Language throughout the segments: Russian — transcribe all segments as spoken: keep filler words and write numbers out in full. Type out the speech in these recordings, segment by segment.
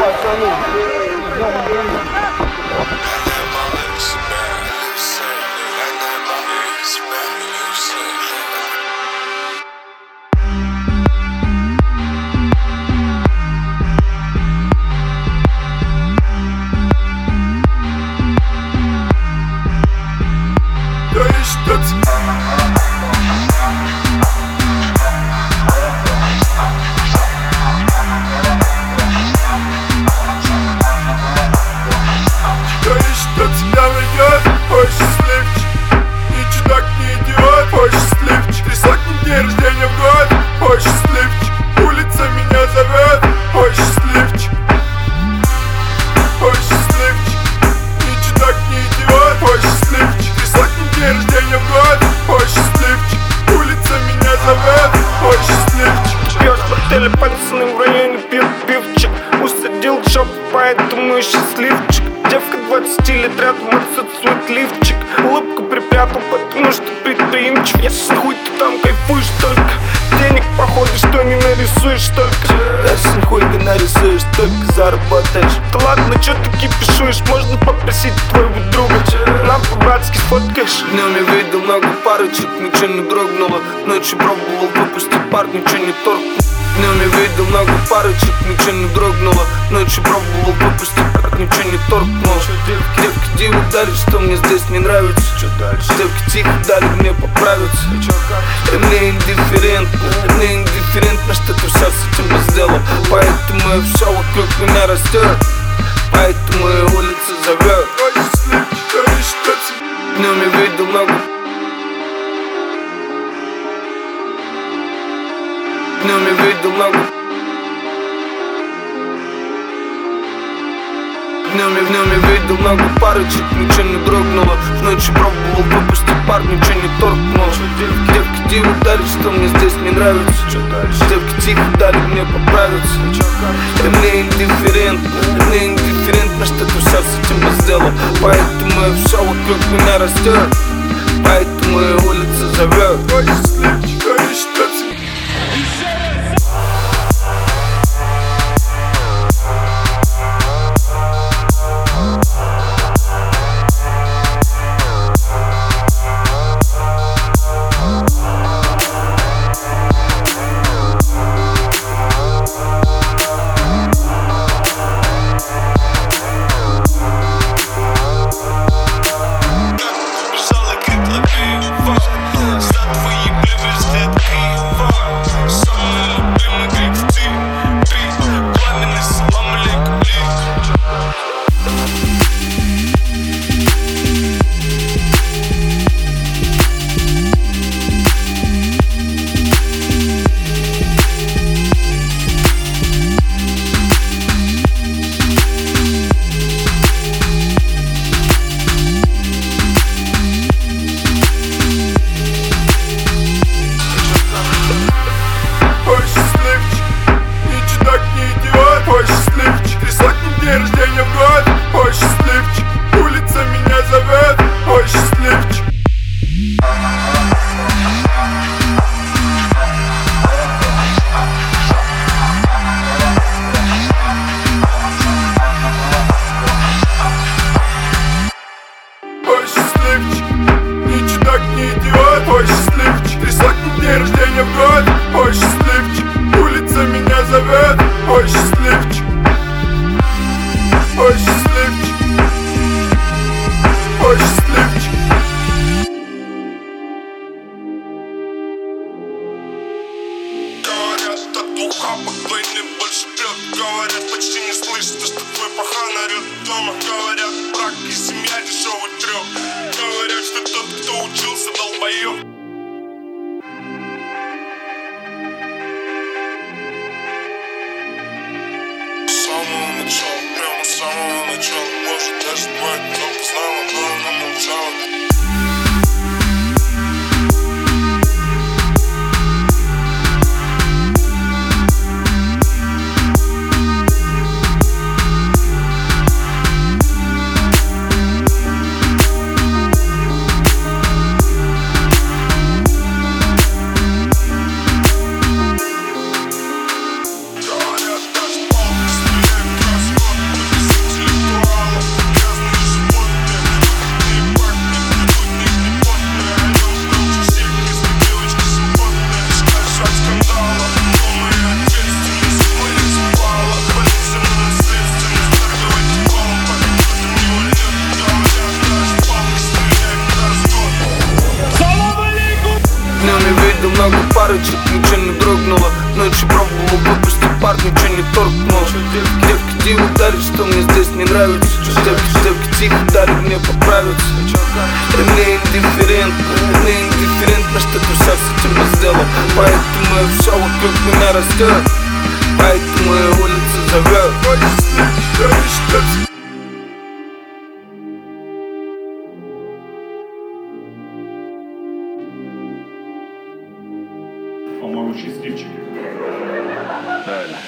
пацаны. Пальцами в районе пил пивчик, усадил чоп, поэтому счастливчик. Девка двадцати лет рядом отсутствует лифчик. Улыбку припрятал, потому что предприимчив. Если хуй ты там кайфуешь только, денег походу что не нарисуешь только. Если хуй ты нарисуешь, только заработаешь. Да ладно, чё ты кипишуешь, можно попросить твоего друга. Нам по-братски сфоткаешь. Днем я видел много парочек, ничего не дрогнуло. Ночью пробовал выпустить пар, ничего не торкнул. Днем я видел много парочек, ничего не дрогнуло. Ночью пробовал выпустить пар, ничего не торкнуло. Девки диву дали, что мне здесь не нравится. Девки тихо дали мне поправиться. И мне индифферентно, мне индифферентно, что ты все с этим сделал. Поэтому я все вокруг меня растет, поэтому и улица зовет. Днем я видел много. Днем я видел много. Днем я, днем я видел много парочек, ничего не дрогнуло. Ночью пробовал выпустить пар, ничего не торкнуло. Девки диву дали, что мне здесь не нравится. Девки тихо дали мне поправиться. И мне индифферентно, мне индифферентно, что ты все с этим сделал. Поэтому я все вокруг меня растет, поэтому и улица зовет. Говорят, почти не слышно, что твой пахан орёт дома. Говорят, брак и семья дешевый трёп. Говорят, что тот, кто учился, долбоёб. С самого начала, прямо с самого начала. Может, даже твой кто познал, а твой молчал. Говорят, даже палки стреляют красиво. пробовал выпустить пар, ничего не торкнул. Девки тихо дали, что мне здесь не нравится. Девки, девки тихо дали мне поправиться. И мне индифферентно, мне индифферентно, что ты сейчас с этим сделал. Поэтому я все вокруг меня растет, поэтому я улицы зовет. По-моему, счастливчики. Правильно.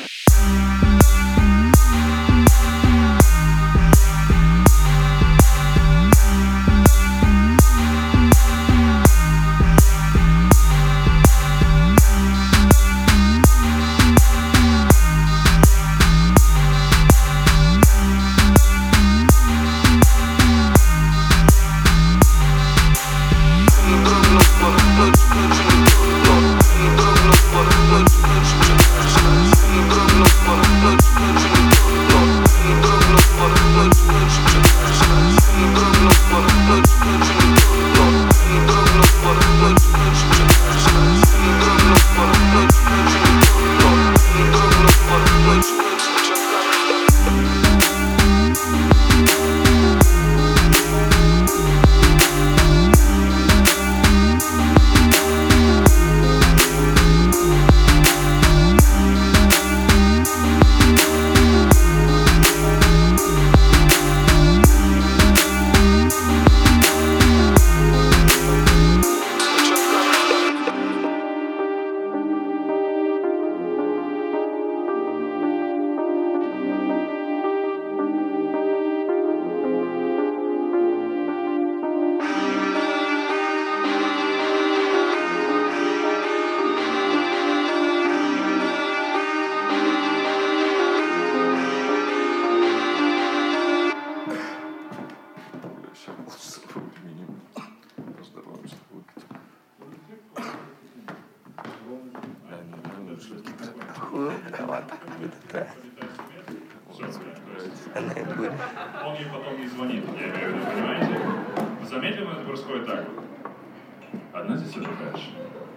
Он ей потом не звонит, я имею в виду, понимаете? Замедленно это происходит так. Одна здесь уже дальше.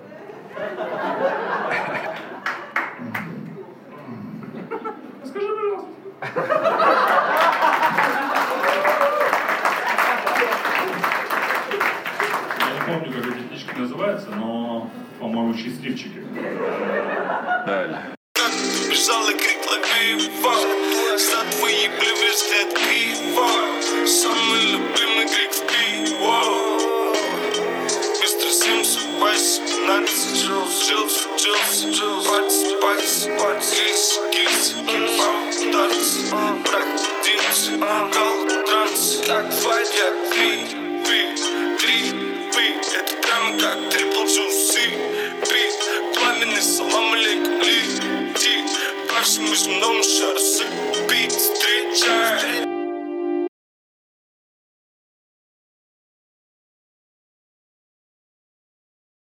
Скажи, пожалуйста. Я не помню, как эти птички называются, но, по-моему, счастливчики. Правильно. Бежал и крик ловива, за твои блювы взгляд пива, самый любимый крик в пиво. Быстро Симс, Вайс, Нальс, Джилс, Джилс, Джилс, Пальц, Пальц, Пальц, Гильс, Гильс, Кимбам, Дарц, Брак, Динс, Гал, Транс, так, файт, я, три, три, три, три, это прямо как трипл джуси, три, пламенный салам алейкум, ли. Нашим международным шаром бит встречай.